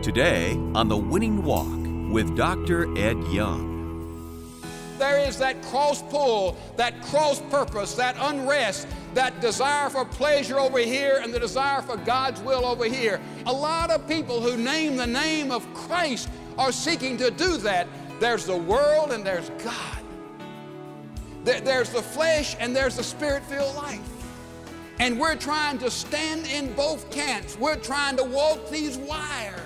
Today on The Winning Walk with Dr. Ed Young. There is that cross pull, that cross purpose, that unrest, that desire for pleasure over here and the desire for God's will over here. A lot of people who name the name of Christ are seeking to do that. There's the world and there's God. There's the flesh and there's the spirit-filled life. And we're trying to stand in both camps. We're trying to walk these wires.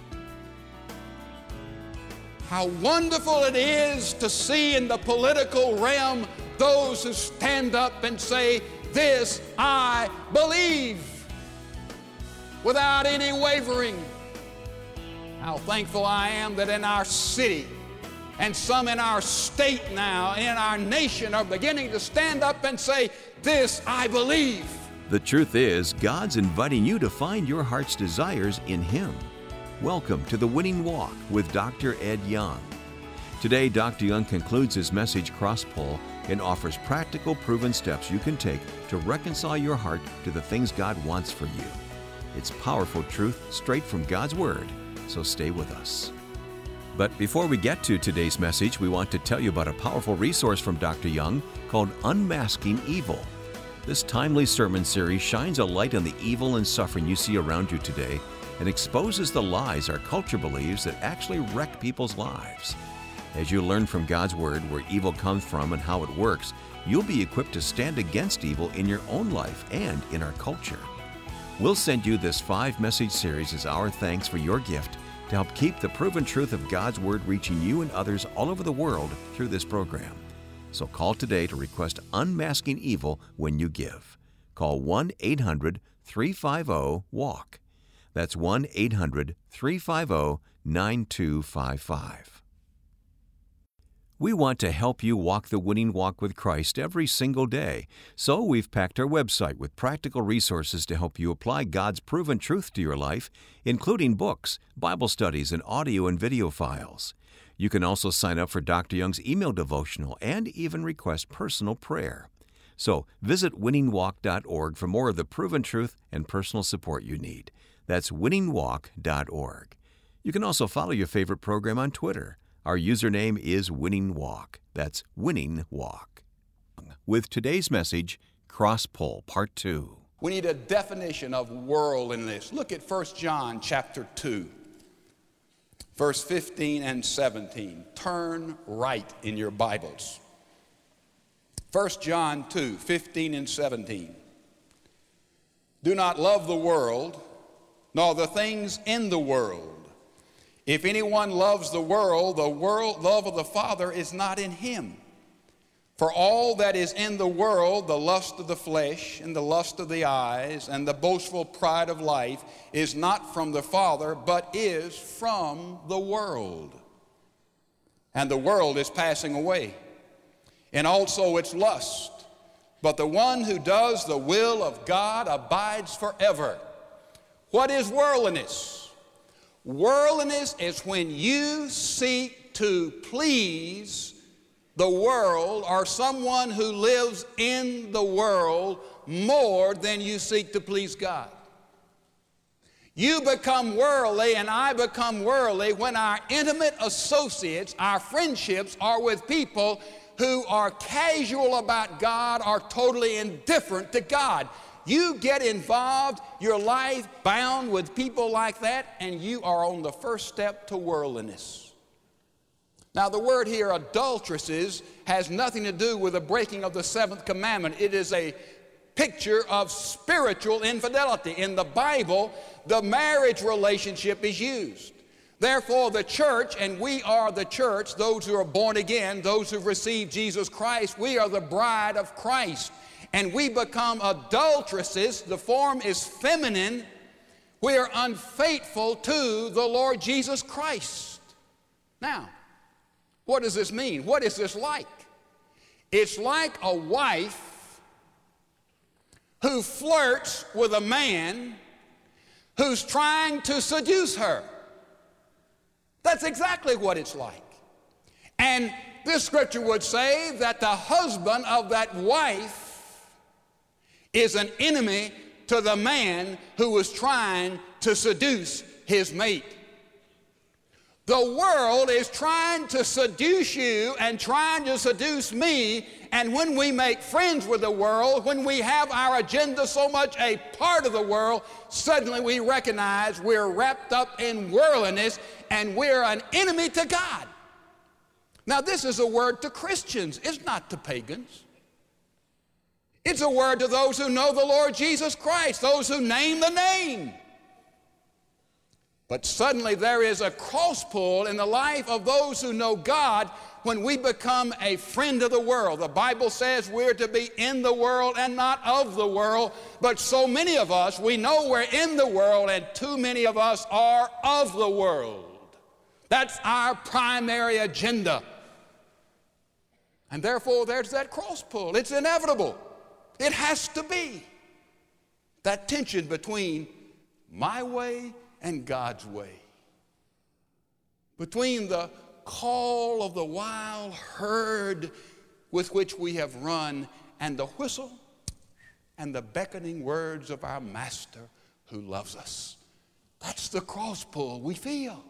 How wonderful it is to see in the political realm those who stand up and say, "This I believe," without any wavering. How thankful I am that in our city and some in our state now, in our nation, are beginning to stand up and say, "This I believe." The truth is, God's inviting you to find your heart's desires in Him. Welcome to The Winning Walk with Dr. Ed Young. Today, Dr. Young concludes his message, Cross Pull, and offers practical, proven steps you can take to reconcile your heart to the things God wants for you. It's powerful truth straight from God's Word, so stay with us. But before we get to today's message, we want to tell you about a powerful resource from Dr. Young called Unmasking Evil. This timely sermon series shines a light on the evil and suffering you see around you today and exposes the lies our culture believes that actually wreck people's lives. As you learn from God's Word where evil comes from and how it works, you'll be equipped to stand against evil in your own life and in our culture. We'll send you this 5-message series as our thanks for your gift to help keep the proven truth of God's Word reaching you and others all over the world through this program. So call today to request Unmasking Evil when you give. Call 1-800-350-WALK. That's 1-800-350-9255. We want to help you walk the winning walk with Christ every single day. So we've packed our website with practical resources to help you apply God's proven truth to your life, including books, Bible studies, and audio and video files. You can also sign up for Dr. Young's email devotional and even request personal prayer. So visit winningwalk.org for more of the proven truth and personal support you need. That's winningwalk.org. You can also follow your favorite program on Twitter. Our username is Winning Walk. That's Winning Walk. With today's message, Cross Pull, Part 2. We need a definition of worldliness. Look at 1 John chapter 2, verse 15 and 17. Turn right in your Bibles. 1 John 2, 15 and 17. Do not love the world, nor the things in the world. If anyone loves the world love of the Father is not in him. For all that is in the world, the lust of the flesh and the lust of the eyes and the boastful pride of life is not from the Father, but is from the world. And the world is passing away, and also its lust. But the one who does the will of God abides forever. What is worldliness? Worldliness is when you seek to please the world or someone who lives in the world more than you seek to please God. You become worldly and I become worldly when our intimate associates, our friendships, are with people who are casual about God or totally indifferent to God. You get involved, your life bound with people like that, and you are on the first step to worldliness. Now, the word here, adulteresses, has nothing to do with the breaking of the 7th commandment. It is a picture of spiritual infidelity. In the Bible, the marriage relationship is used. Therefore, the church, and we are the church, those who are born again, those who have received Jesus Christ, we are the bride of Christ. And we become adulteresses. The form is feminine. We are unfaithful to the Lord Jesus Christ. Now, what does this mean? What is this like? It's like a wife who flirts with a man who's trying to seduce her. That's exactly what it's like. And this scripture would say that the husband of that wife is an enemy to the man who was trying to seduce his mate. The world is trying to seduce you and trying to seduce me, and when we make friends with the world, when we have our agenda so much a part of the world, suddenly we recognize we're wrapped up in worldliness and we're an enemy to God. Now, this is a word to Christians. It's not to pagans. It's a word to those who know the Lord Jesus Christ, those who name the name. But suddenly there is a cross pull in the life of those who know God when we become a friend of the world. The Bible says we're to be in the world and not of the world, but so many of us, we know we're in the world, and too many of us are of the world. That's our primary agenda. And therefore there's that cross pull. It's inevitable. It has to be. That tension between my way and God's way. Between the call of the wild herd with which we have run and the whistle and the beckoning words of our Master who loves us. That's the cross pull we feel.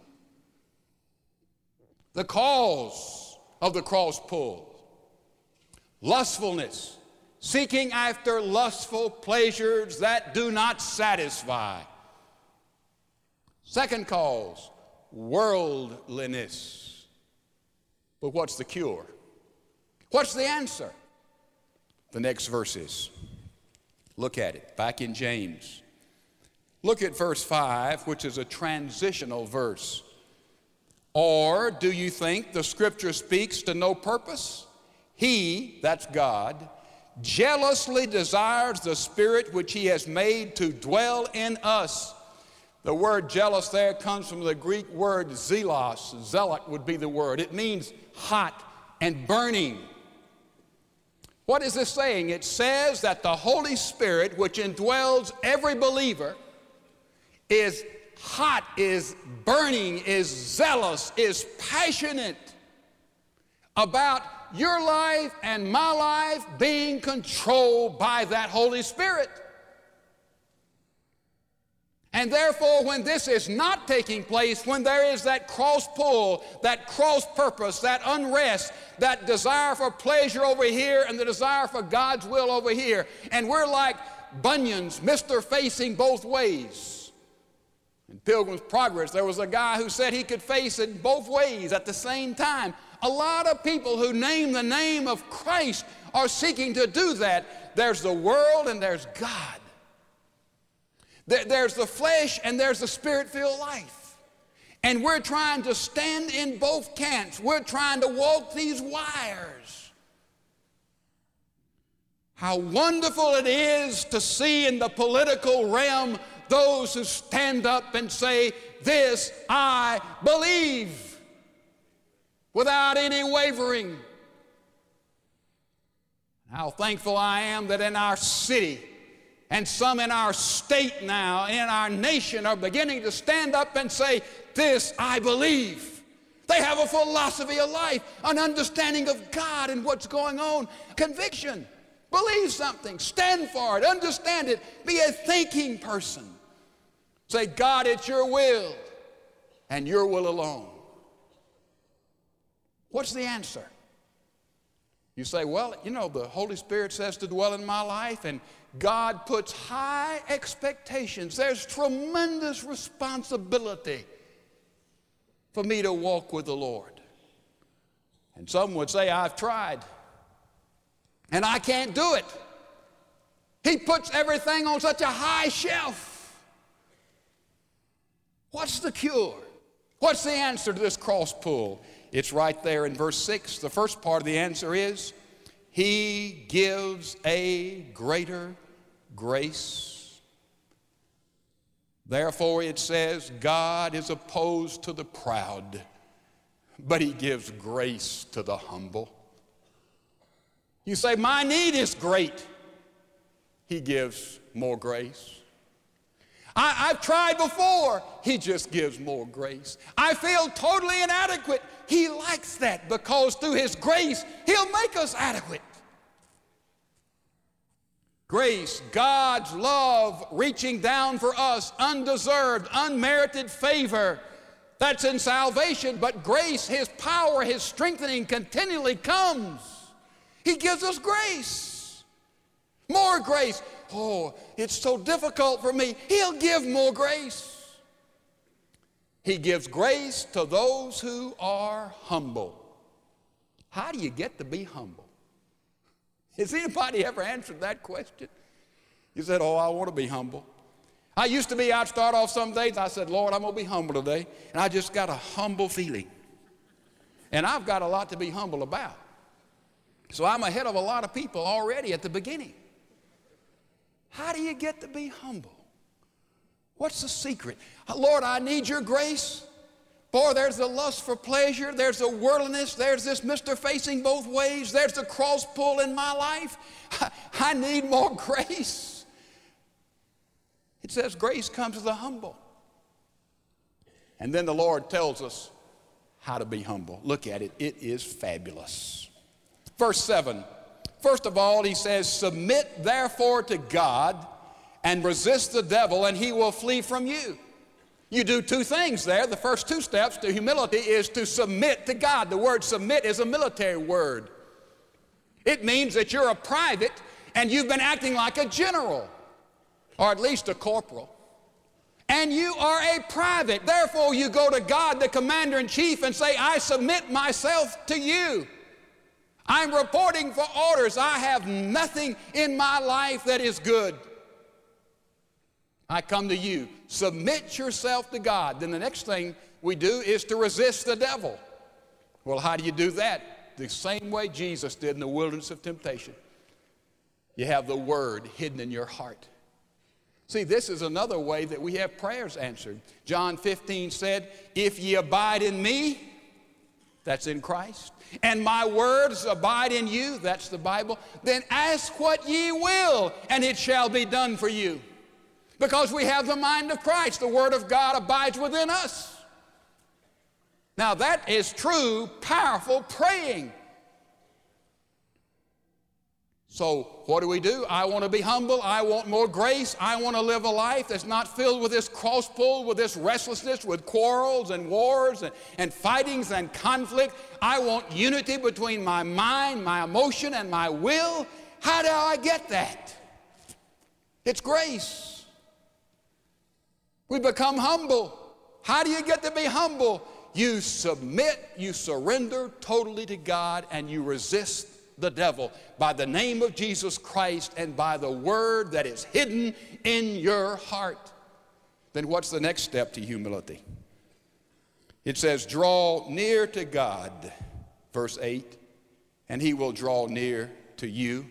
The cause of the cross pull: lustfulness, seeking after lustful pleasures that do not satisfy. Second cause, worldliness. But what's the cure? What's the answer? The next verses. Look at it, back in James. Look at verse 5, which is a transitional verse. Or do you think the Scripture speaks to no purpose? He, that's God, jealously desires the Spirit which He has made to dwell in us. The word jealous there comes from the Greek word zelos. Zealot would be the word. It means hot and burning. What is this saying? It says that the Holy Spirit, which indwells every believer, is hot, is burning, is zealous, is passionate about your life and my life being controlled by that Holy Spirit. And therefore, when this is not taking place, when there is that cross pull, that cross purpose, that unrest, that desire for pleasure over here and the desire for God's will over here, and we're like bunions, Mr. Facing both ways. In Pilgrim's Progress, there was a guy who said he could face it both ways at the same time. A lot of people who name the name of Christ are seeking to do that. There's the world and there's God. There's the flesh and there's the Spirit-filled life. And we're trying to stand in both camps. We're trying to walk these wires. How wonderful it is to see in the political realm those who stand up and say, "This I believe," without any wavering. How thankful I am that in our city, and some in our state now, in our nation, are beginning to stand up and say, "This I believe." They have a philosophy of life, an understanding of God and what's going on, conviction. Believe something, stand for it, understand it, be a thinking person. Say, "God, it's your will and your will alone." What's the answer? You say, "Well, you know, the Holy Spirit says to dwell in my life, and God puts high expectations. There's tremendous responsibility for me to walk with the Lord." And some would say, "I've tried, and I can't do it. He puts everything on such a high shelf." What's the cure? What's the answer to this cross pull? It's right there in verse 6. The first part of the answer is, He gives a greater grace. Therefore, it says, God is opposed to the proud, but He gives grace to the humble. You say, "My need is great." He gives more grace. I've tried before. He just gives more grace. I feel totally inadequate. He likes that, because through His grace, He'll make us adequate. Grace, God's love reaching down for us, undeserved, unmerited favor That's in salvation, but grace, His power, His strengthening continually comes. He gives us grace. More grace. Oh, it's so difficult for me. He'll give more grace. He gives grace to those who are humble. How do you get to be humble? Has anybody ever answered that question? You said, oh, I want to be humble. I used to be, I'd start off some days, I said, Lord, I'm going to be humble today. And I just got a humble feeling. And I've got a lot to be humble about. So I'm ahead of a lot of people already at the beginning. How do you get to be humble? What's the secret? Lord, I need your grace. Boy, there's the lust for pleasure. There's the worldliness. There's this Mr. Facing both ways. There's the cross pull in my life. I need more grace. It says grace comes to the humble. And then the Lord tells us how to be humble. Look at it. It is fabulous. Verse 7. First of all, he says, submit therefore to God and resist the devil, and he will flee from you. You do two things there. The first two steps to humility is to submit to God. The word submit is a military word. It means that you're a private and you've been acting like a general, or at least a corporal. And you are a private. Therefore, you go to God, the commander-in-chief, and say, I submit myself to you. I'm reporting for orders. I have nothing in my life that is good. I come to you. Submit yourself to God. Then the next thing we do is to resist the devil. Well, how do you do that? The same way Jesus did in the wilderness of temptation. You have the word hidden in your heart. See, this is another way that we have prayers answered. John 15 said, if ye abide in me, that's in Christ, and my words abide in you, that's the Bible, then ask what ye will, and it shall be done for you. Because we have the mind of Christ. The Word of God abides within us. Now that is true, powerful praying. So what do? I want to be humble. I want more grace. I want to live a life that's not filled with this cross pull, with this restlessness, with quarrels and wars and fightings and conflict. I want unity between my mind, my emotion, and my will. How do I get that? It's grace. We become humble. How do you get to be humble? You submit, you surrender totally to God, and you resist the devil by the name of Jesus Christ and by the word that is hidden in your heart. Then what's the next step to humility? It says, draw near to God, verse 8, and he will draw near to you.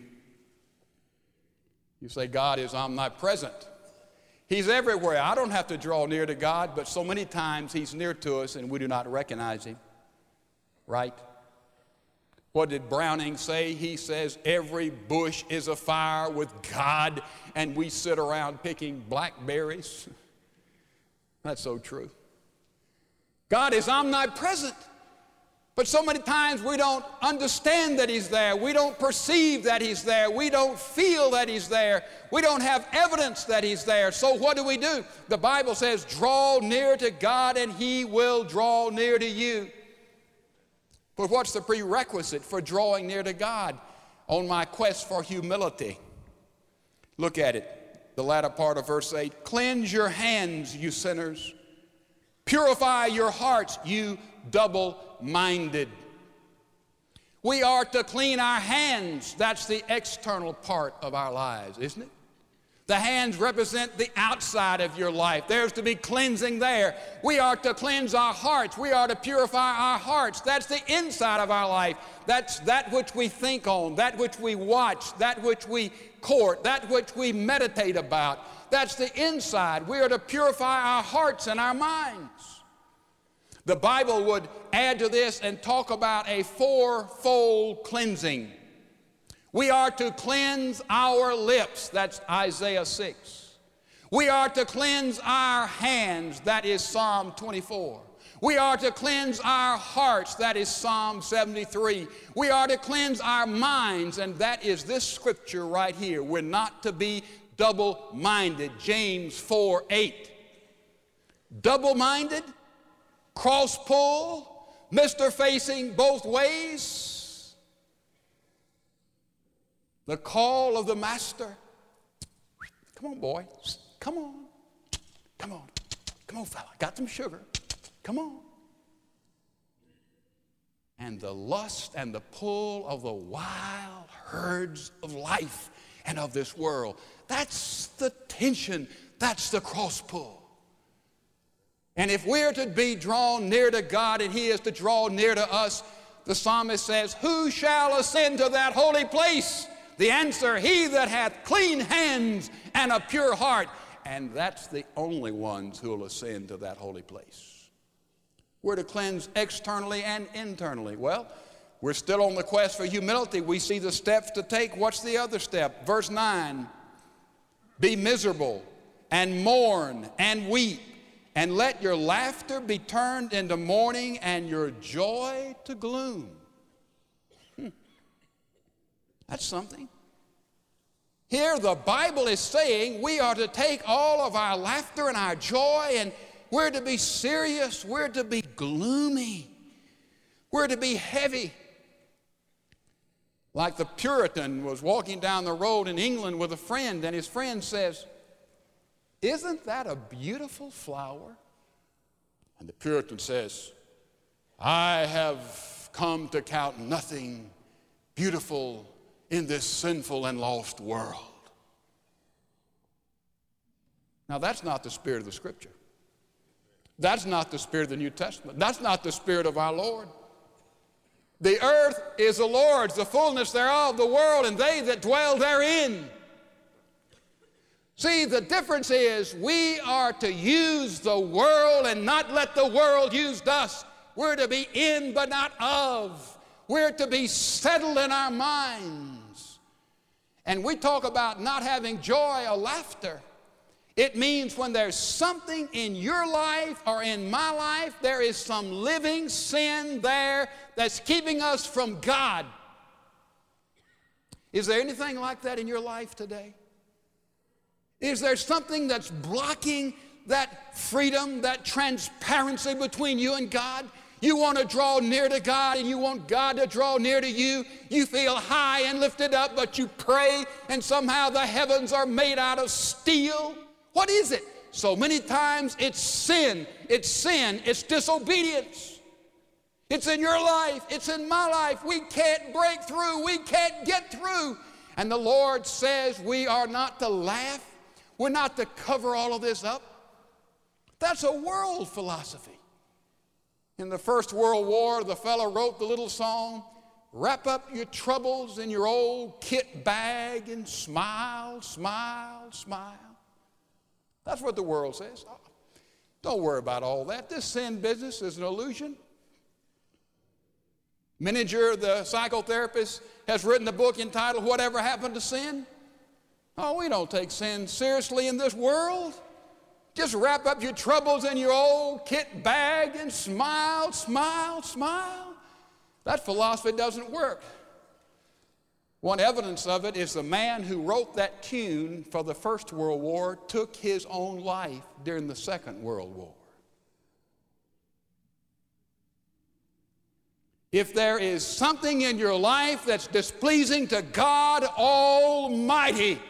You say, God is omnipresent. He's everywhere. I don't have to draw near to God, but so many times he's near to us and we do not recognize him. Right? What did Browning say? He says, every bush is afire with God, and we sit around picking blackberries. That's so true. God is omnipresent, but so many times we don't understand that he's there. We don't perceive that he's there. We don't feel that he's there. We don't have evidence that he's there. So what do? The Bible says, draw near to God, and he will draw near to you. But what's the prerequisite for drawing near to God on my quest for humility? Look at it, the latter part of verse 8. Cleanse your hands, you sinners. Purify your hearts, you double-minded. We are to clean our hands. That's the external part of our lives, isn't it? The hands represent the outside of your life. There's to be cleansing there. We are to cleanse our hearts. We are to purify our hearts. That's the inside of our life. That's that which we think on, that which we watch, that which we court, that which we meditate about. That's the inside. We are to purify our hearts and our minds. The Bible would add to this and talk about a fourfold cleansing. We are to cleanse our lips, that's Isaiah 6. We are to cleanse our hands, that is Psalm 24. We are to cleanse our hearts, that is Psalm 73. We are to cleanse our minds, and that is this scripture right here. We're not to be double-minded, James 4:8. Double-minded, cross pull, Mr. Facing both ways. The call of the master. Come on, boy. Come on. Come on. Come on, fella. Got some sugar. Come on. And the lust and the pull of the wild herds of life and of this world. That's the tension. That's the cross pull. And if we're to be drawn near to God and He is to draw near to us, the psalmist says, who shall ascend to that holy place? The answer, he that hath clean hands and a pure heart. And that's the only ones who will ascend to that holy place. We're to cleanse externally and internally. Well, we're still on the quest for humility. We see the steps to take. What's the other step? Verse 9, be miserable and mourn and weep, and let your laughter be turned into mourning and your joy to gloom. That's something. Here the Bible is saying we are to take all of our laughter and our joy, and we're to be serious, we're to be gloomy, we're to be heavy. Like the Puritan was walking down the road in England with a friend, and his friend says, isn't that a beautiful flower? And the Puritan says, I have come to count nothing beautiful in this sinful and lost world. Now that's not the spirit of the Scripture. That's not the spirit of the New Testament. That's not the spirit of our Lord. The earth is the Lord's, the fullness thereof, the world, and they that dwell therein. See, the difference is we are to use the world and not let the world use us. We're to be in but not of. We're to be settled in our minds. And we talk about not having joy or laughter. It means when there's something in your life or in my life, there is some living sin there that's keeping us from God. Is there anything like that in your life today? Is there something that's blocking that freedom, that transparency between you and God? You want to draw near to God and you want God to draw near to you. You feel high and lifted up, but you pray and somehow the heavens are made out of steel. What is it? So many times it's sin, it's disobedience. It's in your life, it's in my life. We can't break through, we can't get through. And the Lord says we are not to laugh, we're not to cover all of this up. That's a world philosophy. In the First World War, the fellow wrote the little song, wrap up your troubles in your old kit bag and smile, smile, smile. That's what the world says. Oh, don't worry about all that. This sin business is an illusion. Menninger, the psychotherapist, has written a book entitled, Whatever Happened to Sin? Oh, we don't take sin seriously in this world. Just wrap up your troubles in your old kit bag and smile, smile, smile. That philosophy doesn't work. One evidence of it is the man who wrote that tune for the First World War took his own life during the Second World War. If there is something in your life that's displeasing to God Almighty,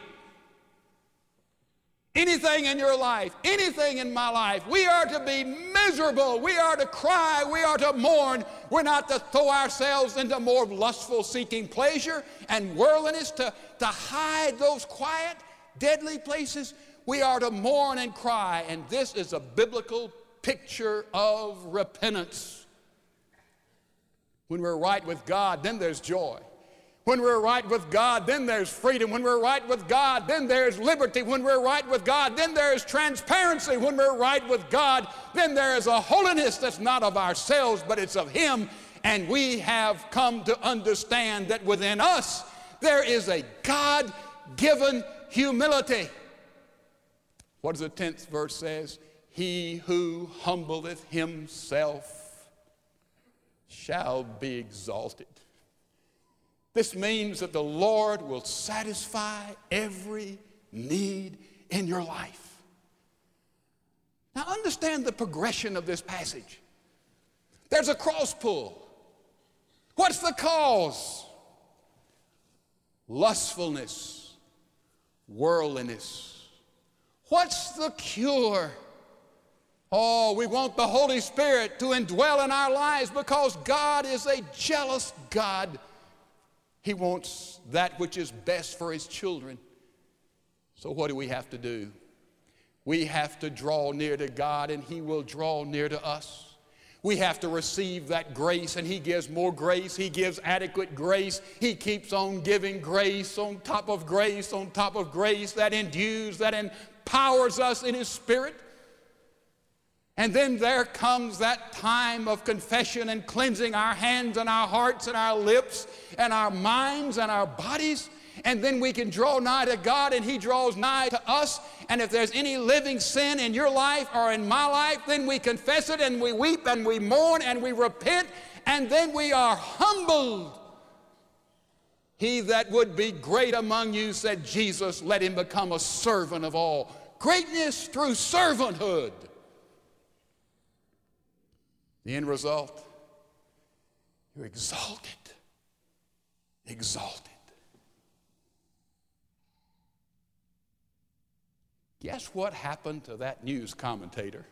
anything in your life, anything in my life, we are to be miserable. We are to cry. We are to mourn. We're not to throw ourselves into more lustful seeking pleasure and worldliness to hide those quiet, deadly places. We are to mourn and cry. And this is a biblical picture of repentance. When we're right with God, then there's joy. When we're right with God, then there's freedom. When we're right with God, then there's liberty. When we're right with God, then there's transparency. When we're right with God, then there is a holiness that's not of ourselves, but it's of Him. And we have come to understand that within us, there is a God-given humility. What does the 10th verse says? He who humbleth himself shall be exalted. This means that the Lord will satisfy every need in your life. Now understand the progression of this passage. There's a cross pull. What's the cause? Lustfulness, worldliness. What's the cure? Oh, we want the Holy Spirit to indwell in our lives because God is a jealous God. He wants that which is best for His children. So what do we have to do? We have to draw near to God and He will draw near to us. We have to receive that grace and He gives more grace. He gives adequate grace. He keeps on giving grace on top of grace on top of grace that endues, that empowers us in His Spirit. And then there comes that time of confession and cleansing our hands and our hearts and our lips and our minds and our bodies. And then we can draw nigh to God and He draws nigh to us. And if there's any living sin in your life or in my life, then we confess it and we weep and we mourn and we repent and then we are humbled. He that would be great among you, said Jesus, let him become a servant of all. Greatness through servanthood. The end result, you're exalted. Exalted. Guess what happened to that news commentator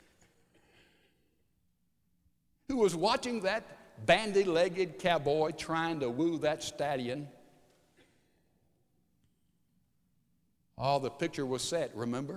who was watching that bandy-legged cowboy trying to woo that stallion? Oh, the picture was set, remember?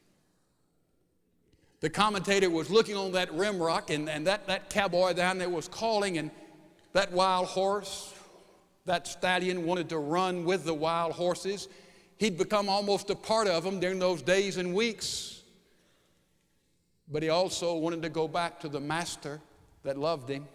The commentator was looking on that rim rock, and that cowboy down there was calling, and that wild horse, that stallion wanted to run with the wild horses. He'd become almost a part of them during those days and weeks. But he also wanted to go back to the master that loved him.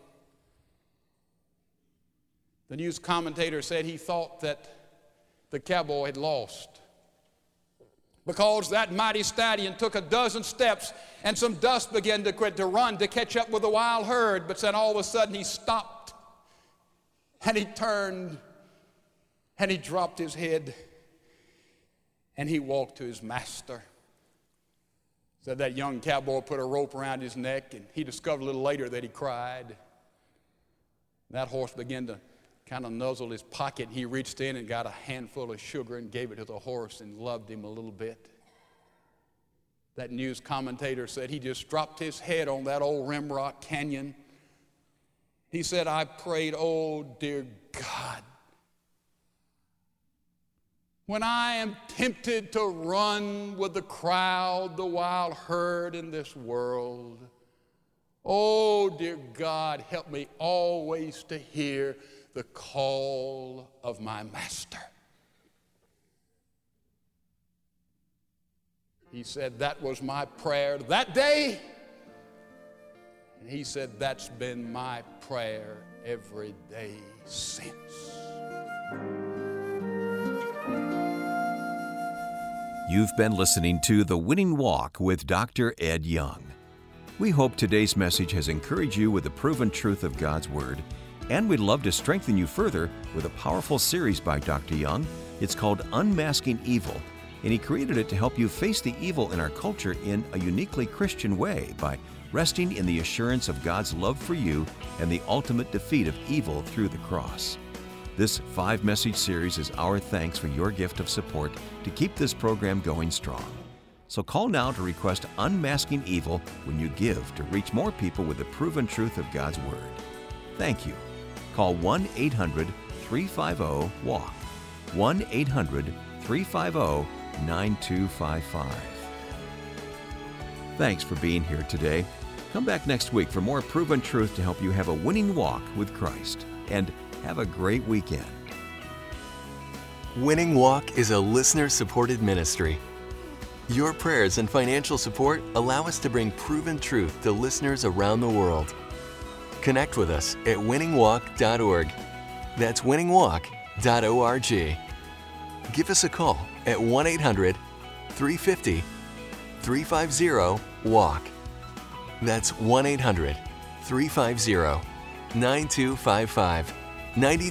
The news commentator said he thought that the cowboy had lost, because that mighty stallion took a dozen steps and some dust began to run to catch up with the wild herd. But then all of a sudden he stopped and he turned and he dropped his head and he walked to his master. So that young cowboy put a rope around his neck, and he discovered a little later that he cried. That horse began to kind of nuzzle his pocket. He reached in and got a handful of sugar and gave it to the horse and loved him a little bit. That news commentator said he just dropped his head on that old Rimrock Canyon. He said, I prayed, oh dear God, when I am tempted to run with the crowd, the wild herd in this world, oh dear God, help me always to hear the call of my master. He said, that was my prayer that day. And he said, that's been my prayer every day since. You've been listening to The Winning Walk with Dr. Ed Young. We hope today's message has encouraged you with the proven truth of God's Word, and we'd love to strengthen you further with a powerful series by Dr. Young. It's called Unmasking Evil, and he created it to help you face the evil in our culture in a uniquely Christian way by resting in the assurance of God's love for you and the ultimate defeat of evil through the cross. This 5-message series is our thanks for your gift of support to keep this program going strong. So call now to request Unmasking Evil when you give to reach more people with the proven truth of God's Word. Thank you. Call 1-800-350-WALK, 1-800-350-9255. Thanks for being here today. Come back next week for more proven truth to help you have a winning walk with Christ. And have a great weekend. Winning Walk is a listener-supported ministry. Your prayers and financial support allow us to bring proven truth to listeners around the world. Connect with us at winningwalk.org. That's winningwalk.org. Give us a call at 1-800-350-350-WALK. That's 1-800-350-9255.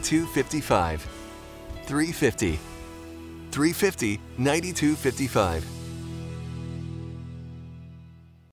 9255 350 9255